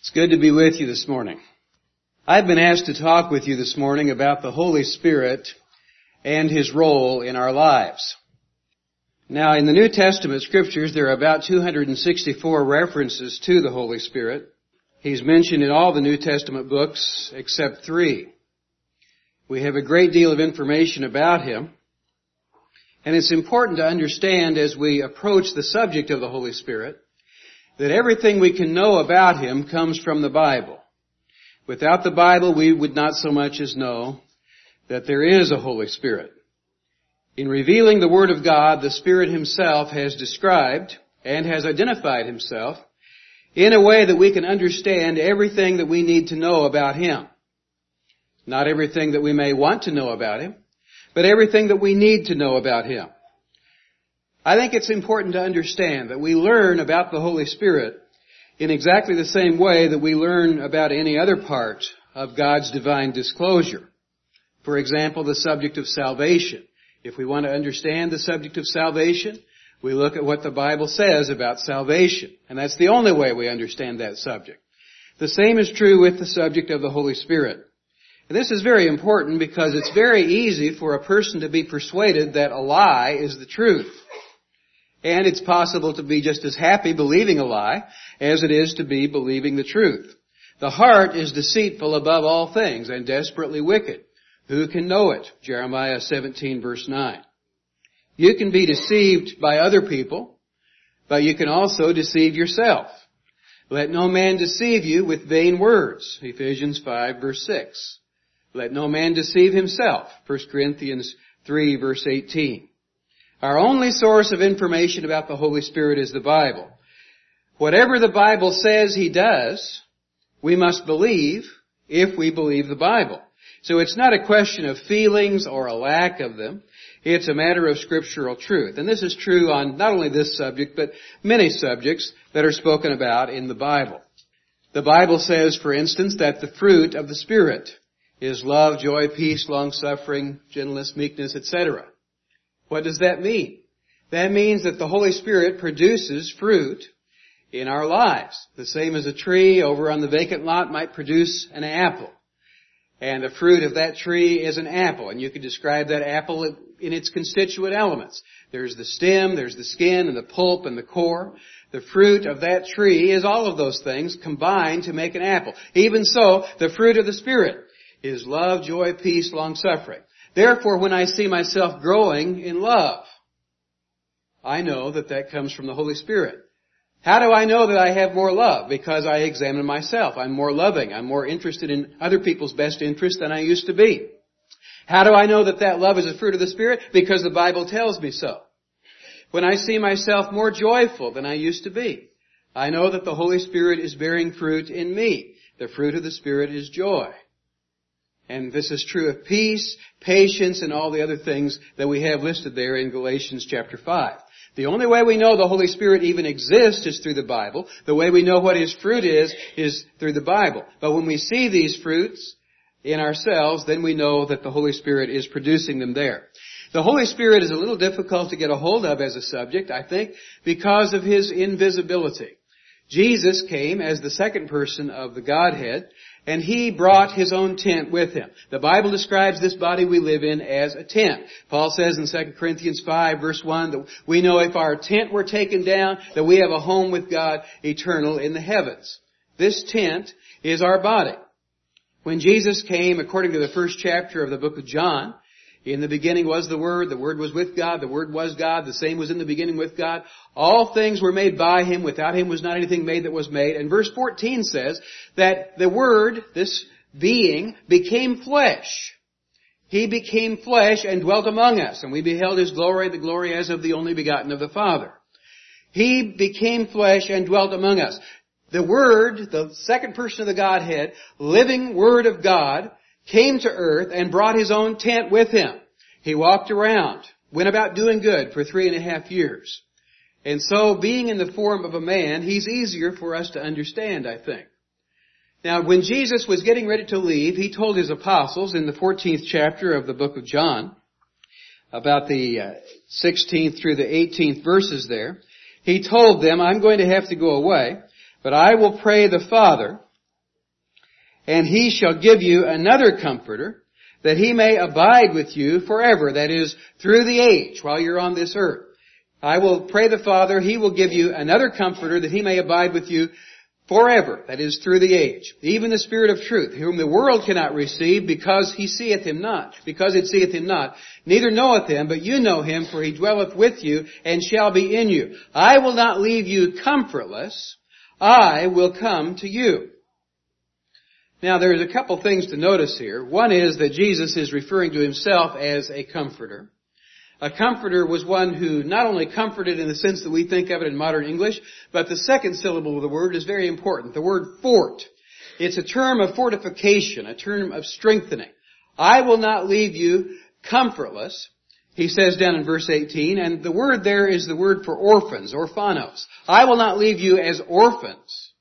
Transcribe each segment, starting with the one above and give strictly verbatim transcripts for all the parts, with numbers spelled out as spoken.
It's good to be with you this morning. I've been asked to talk with you this morning about the Holy Spirit and His role in our lives. Now, in the New Testament scriptures, there are about two hundred sixty-four references to the Holy Spirit. He's mentioned in all the New Testament books except three. We have a great deal of information about Him, and it's important to understand as we approach the subject of the Holy Spirit that everything we can know about Him comes from the Bible. Without the Bible, we would not so much as know that there is a Holy Spirit. In revealing the Word of God, the Spirit Himself has described and has identified Himself in a way that we can understand everything that we need to know about Him. Not everything that we may want to know about Him, but everything that we need to know about Him. I think it's important to understand that we learn about the Holy Spirit in exactly the same way that we learn about any other part of God's divine disclosure. For example, the subject of salvation. If we want to understand the subject of salvation, we look at what the Bible says about salvation. And that's the only way we understand that subject. The same is true with the subject of the Holy Spirit. And this is very important because it's very easy for a person to be persuaded that a lie is the truth. And it's possible to be just as happy believing a lie as it is to be believing the truth. The heart is deceitful above all things and desperately wicked. Who can know it? Jeremiah seventeen verse nine. You can be deceived by other people, but you can also deceive yourself. Let no man deceive you with vain words. Ephesians five verse six. Let no man deceive himself. First Corinthians three verse eighteen. Our only source of information about the Holy Spirit is the Bible. Whatever the Bible says He does, we must believe if we believe the Bible. So it's not a question of feelings or a lack of them. It's a matter of scriptural truth. And this is true on not only this subject, but many subjects that are spoken about in the Bible. The Bible says, for instance, that the fruit of the Spirit is love, joy, peace, long-suffering, gentleness, meekness, et cetera. What does that mean? That means that the Holy Spirit produces fruit in our lives. The same as a tree over on the vacant lot might produce an apple. And the fruit of that tree is an apple. And you can describe that apple in its constituent elements. There's the stem, there's the skin, and the pulp, and the core. The fruit of that tree is all of those things combined to make an apple. Even so, the fruit of the Spirit is love, joy, peace, long-suffering. Therefore, when I see myself growing in love, I know that that comes from the Holy Spirit. How do I know that I have more love? Because I examine myself. I'm more loving. I'm more interested in other people's best interest than I used to be. How do I know that that love is a fruit of the Spirit? Because the Bible tells me so. When I see myself more joyful than I used to be, I know that the Holy Spirit is bearing fruit in me. The fruit of the Spirit is joy. And this is true of peace, patience, and all the other things that we have listed there in Galatians chapter five. The only way we know the Holy Spirit even exists is through the Bible. The way we know what His fruit is, is through the Bible. But when we see these fruits in ourselves, then we know that the Holy Spirit is producing them there. The Holy Spirit is a little difficult to get a hold of as a subject, I think, because of His invisibility. Jesus came as the second person of the Godhead, and He brought His own tent with Him. The Bible describes this body we live in as a tent. Paul says in Second Corinthians five verse one that we know if our tent were taken down, that we have a home with God eternal in the heavens. This tent is our body. When Jesus came, according to the first chapter of the book of John, in the beginning was the Word, the Word was with God, the Word was God, the same was in the beginning with God. All things were made by Him, without Him was not anything made that was made. And verse fourteen says that the Word, this being, became flesh. He became flesh and dwelt among us, and we beheld His glory, the glory as of the only begotten of the Father. He became flesh and dwelt among us. The Word, the second person of the Godhead, living Word of God, came to earth and brought His own tent with Him. He walked around, went about doing good for three and a half years. And so, being in the form of a man, He's easier for us to understand, I think. Now, when Jesus was getting ready to leave, He told His apostles in the fourteenth chapter of the book of John, about the uh, sixteenth through the eighteenth verses there, He told them, I'm going to have to go away, but I will pray the Father, And He shall give you another Comforter, that He may abide with you forever, that is, through the age, while you're on this earth. I will pray the Father, He will give you another Comforter, that He may abide with you forever, that is, through the age. Even the Spirit of truth, whom the world cannot receive, because He seeth Him not, because it seeth Him not, neither knoweth Him, but you know Him, for He dwelleth with you, and shall be in you. I will not leave you comfortless, I will come to you. Now, there's a couple things to notice here. One is that Jesus is referring to Himself as a comforter. A comforter was one who not only comforted in the sense that we think of it in modern English, but the second syllable of the word is very important. The word fort. It's a term of fortification, a term of strengthening. I will not leave you comfortless, He says down in verse eighteen, and the word there is the word for orphans, orphanos. I will not leave you as orphans.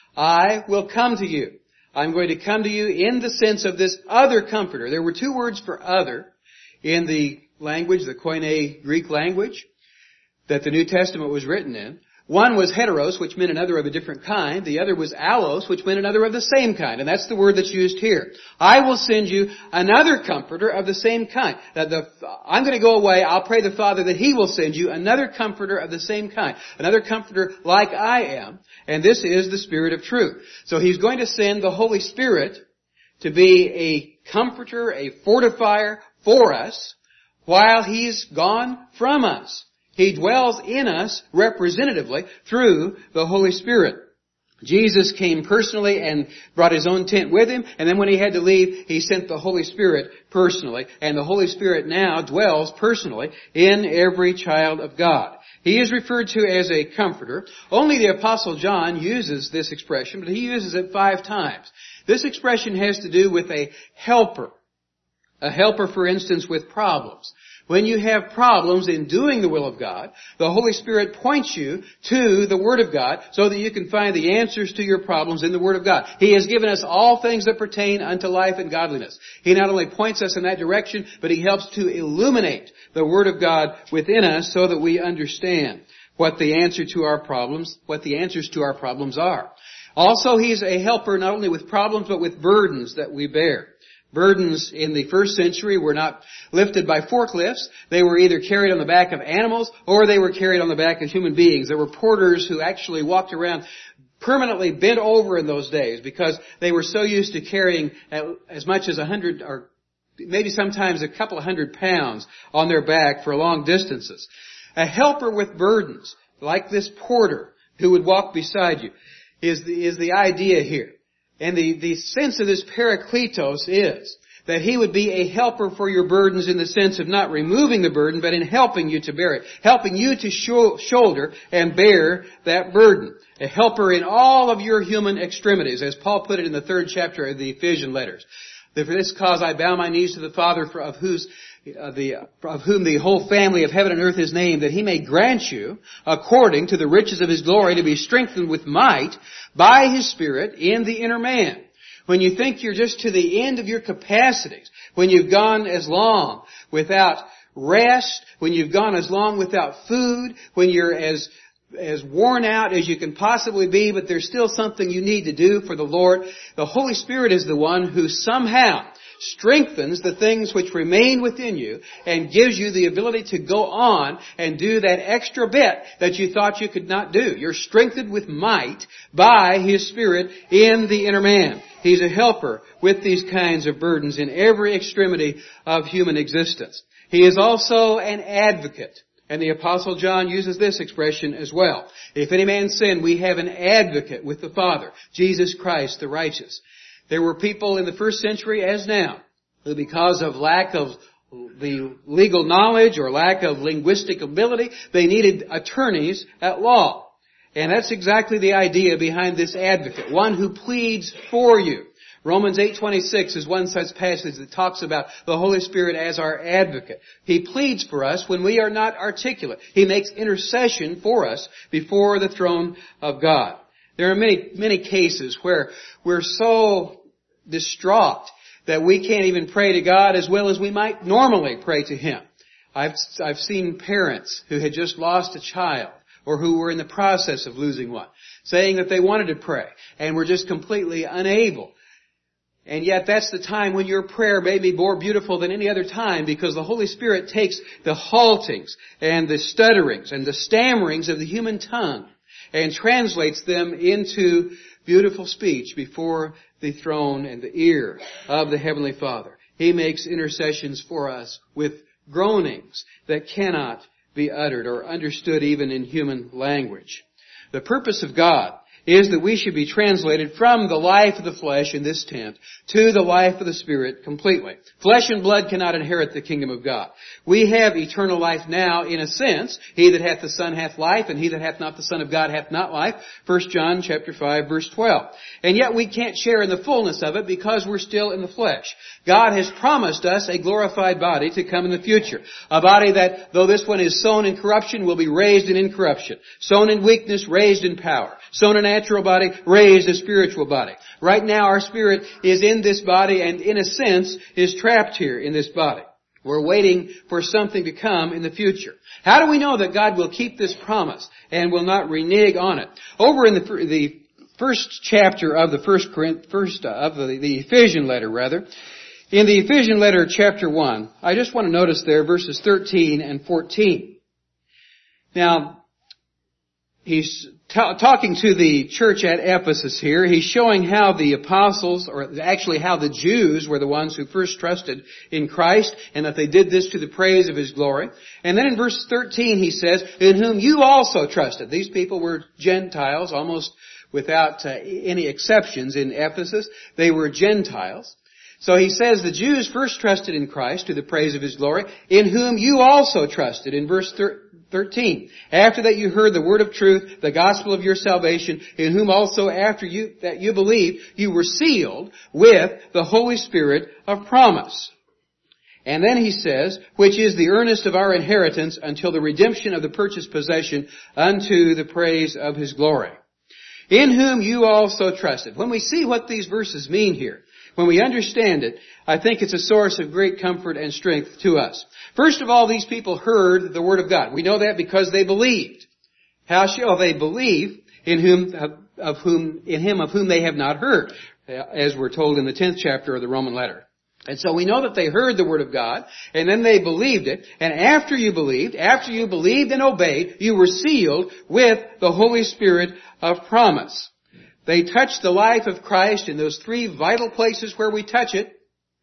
I will come to you. I'm going to come to you in the sense of this other comforter. There were two words for other in the language, the Koine Greek language, that the New Testament was written in. One was heteros, which meant another of a different kind. The other was allos, which meant another of the same kind. And that's the word that's used here. I will send you another comforter of the same kind. That the, I'm going to go away. I'll pray the Father that He will send you another comforter of the same kind. Another comforter like I am. And this is the Spirit of truth. So He's going to send the Holy Spirit to be a comforter, a fortifier for us, while He's gone from us. He dwells in us representatively through the Holy Spirit. Jesus came personally and brought His own tent with Him, and then when He had to leave, He sent the Holy Spirit personally, and the Holy Spirit now dwells personally in every child of God. He is referred to as a comforter. Only the Apostle John uses this expression, but he uses it five times. This expression has to do with a helper. A helper, for instance, with problems. When you have problems in doing the will of God, the Holy Spirit points you to the Word of God so that you can find the answers to your problems in the Word of God. He has given us all things that pertain unto life and godliness. He not only points us in that direction, but He helps to illuminate the Word of God within us so that we understand what the answer to our problems, what the answers to our problems are. Also, He's a helper not only with problems, but with burdens that we bear. Burdens in the first century were not lifted by forklifts. They were either carried on the back of animals or they were carried on the back of human beings. There were porters who actually walked around permanently bent over in those days because they were so used to carrying as much as a hundred or maybe sometimes a couple of hundred pounds on their back for long distances. A helper with burdens, like this porter who would walk beside you, is the, is the idea here. And the, the sense of this parakletos is that He would be a helper for your burdens in the sense of not removing the burden, but in helping you to bear it. Helping you to sho- shoulder and bear that burden. A helper in all of your human extremities, as Paul put it in the third chapter of the Ephesian letters. For this cause I bow my knees to the Father, for of whose Uh, the, of whom the whole family of heaven and earth is named, that He may grant you, according to the riches of His glory, to be strengthened with might by His Spirit in the inner man. When you think you're just to the end of your capacities, when you've gone as long without rest, when you've gone as long without food, when you're as as worn out as you can possibly be, but there's still something you need to do for the Lord, the Holy Spirit is the one who somehow strengthens the things which remain within you and gives you the ability to go on and do that extra bit that you thought you could not do. You're strengthened with might by His Spirit in the inner man. He's a helper with these kinds of burdens in every extremity of human existence. He is also an advocate. And the Apostle John uses this expression as well. If any man sin, we have an advocate with the Father, Jesus Christ the righteous. There were people in the first century as now who, because of lack of the legal knowledge or lack of linguistic ability, they needed attorneys at law. And that's exactly the idea behind this advocate, one who pleads for you. Romans eight twenty-six is one such passage that talks about the Holy Spirit as our advocate. He pleads for us when we are not articulate. He makes intercession for us before the throne of God. There are many, many cases where we're so distraught that we can't even pray to God as well as we might normally pray to Him. I've, I've seen parents who had just lost a child or who were in the process of losing one, saying that they wanted to pray and were just completely unable And yet that's the time when your prayer may be more beautiful than any other time, because the Holy Spirit takes the haltings and the stutterings and the stammerings of the human tongue and translates them into beautiful speech before the throne and the ear of the Heavenly Father. He makes intercessions for us with groanings that cannot be uttered or understood even in human language. The purpose of God is that we should be translated from the life of the flesh in this tent to the life of the Spirit completely. Flesh and blood cannot inherit the kingdom of God. We have eternal life now in a sense. He that hath the Son hath life, and he that hath not the Son of God hath not life. First John chapter five verse twelve. And yet we can't share in the fullness of it because we're still in the flesh. God has promised us a glorified body to come in the future. A body that, though this one is sown in corruption, will be raised in incorruption. Sown in weakness, raised in power. Sown in natural body, raised a spiritual body. Right now our spirit is in this body and in a sense is trapped here in this body. We're waiting for something to come in the future. How do we know that God will keep this promise and will not renege on it? Over in the, the first chapter of the first, first uh, of the, the Ephesian letter, rather, in the Ephesian letter chapter one, I just want to notice there verses thirteen and fourteen. Now, he's t- talking to the church at Ephesus here. He's showing how the apostles, or actually how the Jews were the ones who first trusted in Christ, and that they did this to the praise of His glory. And then in verse thirteen he says, in whom you also trusted. These people were Gentiles, almost without uh, any exceptions in Ephesus. They were Gentiles. So he says the Jews first trusted in Christ to the praise of His glory, in whom you also trusted, in verse thirteen. After that you heard the word of truth, the gospel of your salvation, in whom also after you that you believed, you were sealed with the Holy Spirit of promise. And then he says, which is the earnest of our inheritance until the redemption of the purchased possession unto the praise of His glory. In whom you also trusted. When we see what these verses mean here, when we understand it, I think it's a source of great comfort and strength to us. First of all, these people heard the Word of God. We know that because they believed. How shall they believe in whom, of whom, in Him of whom they have not heard? As we're told in the tenth chapter of the Roman letter. And so we know that they heard the Word of God, and then they believed it, and after you believed, after you believed and obeyed, you were sealed with the Holy Spirit of promise. They touched the life of Christ in those three vital places where we touch it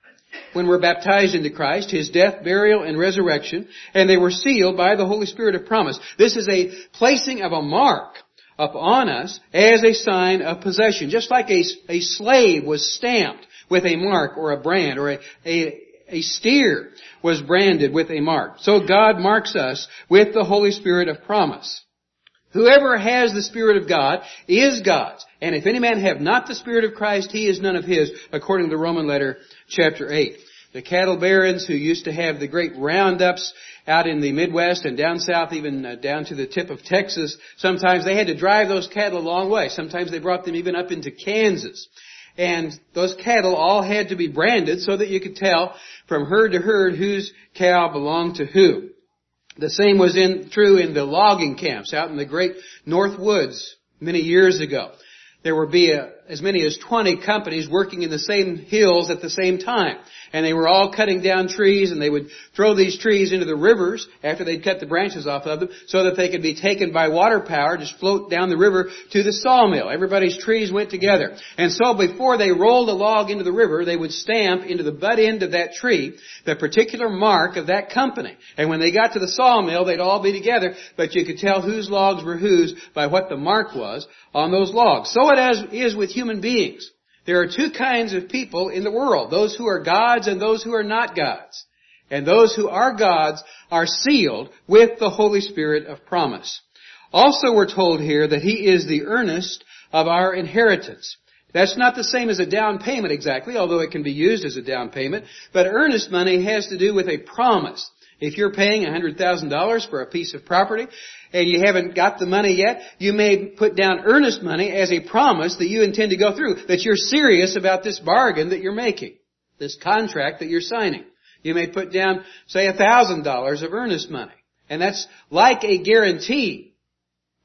when we're baptized into Christ, His death, burial, and resurrection, and they were sealed by the Holy Spirit of promise. This is a placing of a mark upon us as a sign of possession, just like a, a slave was stamped with a mark or a brand, or a, a, a steer was branded with a mark. So God marks us with the Holy Spirit of promise. Whoever has the Spirit of God is God's. And if any man have not the Spirit of Christ, he is none of His, according to Roman letter chapter eight. The cattle barons who used to have the great roundups out in the Midwest and down south, even uh, down to the tip of Texas, sometimes they had to drive those cattle a long way. Sometimes they brought them even up into Kansas. And those cattle all had to be branded so that you could tell from herd to herd whose cow belonged to who. The same was in, true in the logging camps out in the great North Woods many years ago. There would be a, as many as twenty companies working in the same hills at the same time. And they were all cutting down trees, and they would throw these trees into the rivers after they'd cut the branches off of them so that they could be taken by water power, just float down the river to the sawmill. Everybody's trees went together. And so before they rolled a log into the river, they would stamp into the butt end of that tree the particular mark of that company. And when they got to the sawmill, they'd all be together, but you could tell whose logs were whose by what the mark was on those logs. So it is with human beings. There are two kinds of people in the world, those who are God's and those who are not God's. And those who are God's are sealed with the Holy Spirit of promise. Also we're told here that He is the earnest of our inheritance. That's not the same as a down payment exactly, although it can be used as a down payment. But earnest money has to do with a promise. If you're paying one hundred thousand dollars for a piece of property and you haven't got the money yet, you may put down earnest money as a promise that you intend to go through, that you're serious about this bargain that you're making, this contract that you're signing. You may put down, say, one thousand dollars of earnest money. And that's like a guarantee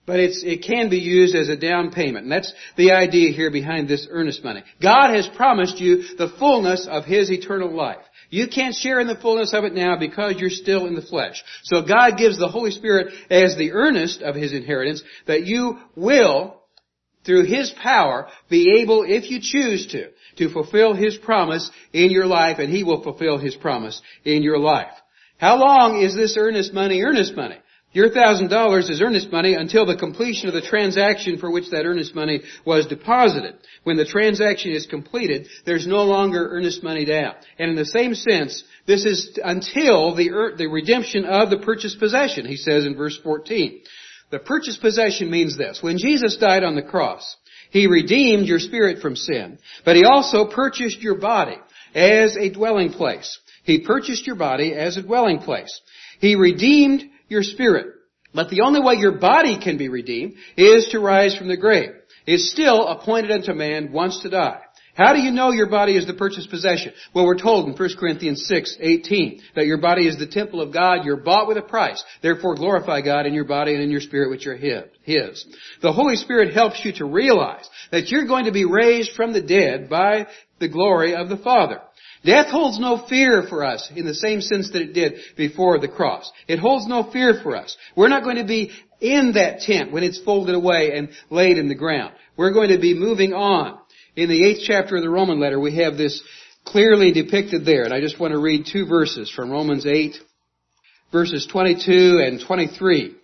But it's, it can be used as a down payment. And that's the idea here behind this earnest money. God has promised you the fullness of His eternal life. You can't share in the fullness of it now because you're still in the flesh. So God gives the Holy Spirit as the earnest of His inheritance that you will, through His power, be able, if you choose to, to fulfill His promise in your life, and He will fulfill His promise in your life. How long is this earnest money earnest money? Your one thousand dollars is earnest money until the completion of the transaction for which that earnest money was deposited. When the transaction is completed, there's no longer earnest money down. And in the same sense, this is until the, the redemption of the purchased possession, he says in verse fourteen. The purchased possession means this. When Jesus died on the cross, He redeemed your spirit from sin, but He also purchased your body as a dwelling place. He purchased your body as a dwelling place. He redeemed your spirit. But the only way your body can be redeemed is to rise from the grave. It's still appointed unto man once to die. How do you know your body is the purchased possession? Well, we're told in First Corinthians six eighteen that your body is the temple of God. You're bought with a price. Therefore, glorify God in your body and in your spirit, which are His. The Holy Spirit helps you to realize that you're going to be raised from the dead by the glory of the Father. Death holds no fear for us in the same sense that it did before the cross. It holds no fear for us. We're not going to be in that tent when it's folded away and laid in the ground. We're going to be moving on. In the eighth chapter of the Roman letter, we have this clearly depicted there. And I just want to read two verses from Romans eight, verses twenty-two and twenty-three.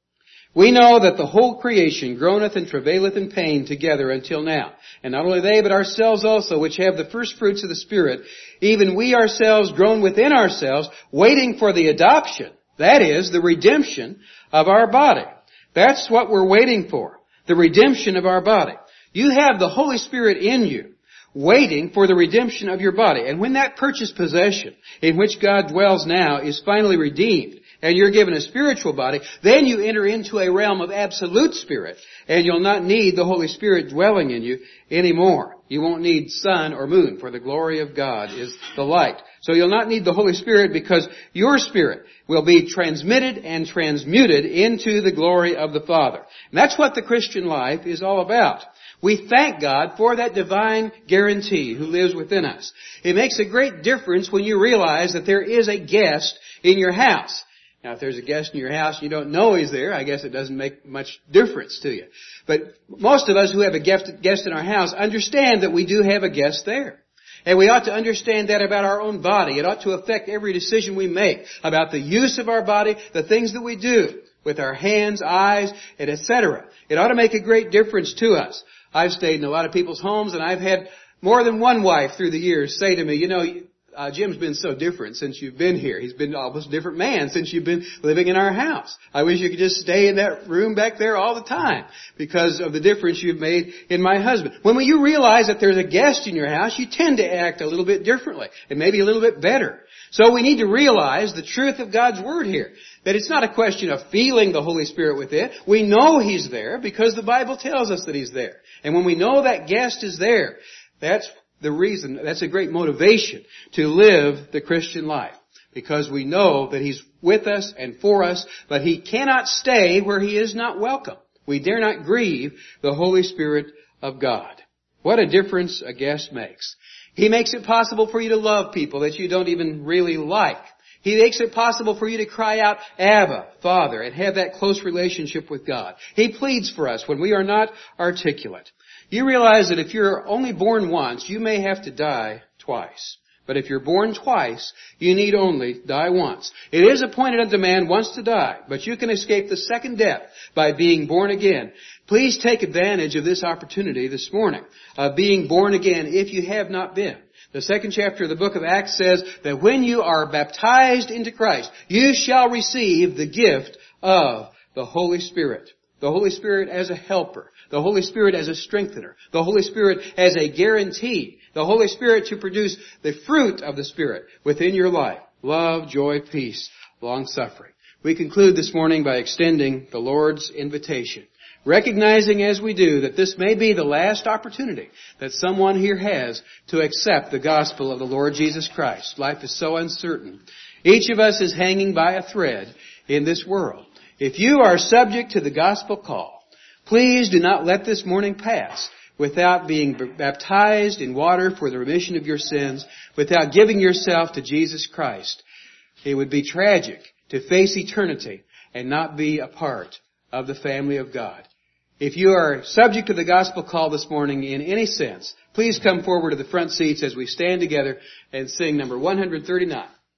We know that the whole creation groaneth and travaileth in pain together until now. And not only they, but ourselves also, which have the first fruits of the Spirit, even we ourselves groan within ourselves, waiting for the adoption, that is, the redemption of our body. That's what we're waiting for, the redemption of our body. You have the Holy Spirit in you, waiting for the redemption of your body. And when that purchased possession, in which God dwells now, is finally redeemed, and you're given a spiritual body, then you enter into a realm of absolute spirit, and you'll not need the Holy Spirit dwelling in you anymore. You won't need sun or moon, for the glory of God is the light. So you'll not need the Holy Spirit because your spirit will be transmitted and transmuted into the glory of the Father. And that's what the Christian life is all about. We thank God for that divine guarantee who lives within us. It makes a great difference when you realize that there is a guest in your house. Now, if there's a guest in your house and you don't know He's there, I guess it doesn't make much difference to you. But most of us who have a guest in our house understand that we do have a guest there. And we ought to understand that about our own body. It ought to affect every decision we make about the use of our body, the things that we do with our hands, eyes, and et cetera. It ought to make a great difference to us. I've stayed in a lot of people's homes, and I've had more than one wife through the years say to me, you know, Uh, Jim's been so different since you've been here. He's been almost a different man since you've been living in our house. I wish you could just stay in that room back there all the time because of the difference you've made in my husband. When you realize that there's a guest in your house, you tend to act a little bit differently and maybe a little bit better. So we need to realize the truth of God's Word here. That it's not a question of feeling the Holy Spirit within. We know He's there because the Bible tells us that He's there. And when we know that guest is there, that's the reason, that's a great motivation to live the Christian life. Because we know that He's with us and for us, but He cannot stay where He is not welcome. We dare not grieve the Holy Spirit of God. What a difference a guest makes. He makes it possible for you to love people that you don't even really like. He makes it possible for you to cry out, Abba, Father, and have that close relationship with God. He pleads for us when we are not articulate. You realize that if you're only born once, you may have to die twice. But if you're born twice, you need only die once. It is appointed unto man once to die, but you can escape the second death by being born again. Please take advantage of this opportunity this morning of being born again if you have not been. The second chapter of the book of Acts says that when you are baptized into Christ, you shall receive the gift of the Holy Spirit. The Holy Spirit as a helper. The Holy Spirit as a strengthener. The Holy Spirit as a guarantee. The Holy Spirit to produce the fruit of the Spirit within your life. Love, joy, peace, long-suffering. We conclude this morning by extending the Lord's invitation. Recognizing as we do that this may be the last opportunity that someone here has to accept the gospel of the Lord Jesus Christ. Life is so uncertain. Each of us is hanging by a thread in this world. If you are subject to the gospel call, please do not let this morning pass without being baptized in water for the remission of your sins, without giving yourself to Jesus Christ. It would be tragic to face eternity and not be a part of the family of God. If you are subject to the gospel call this morning in any sense, please come forward to the front seats as we stand together and sing number one thirty-nine.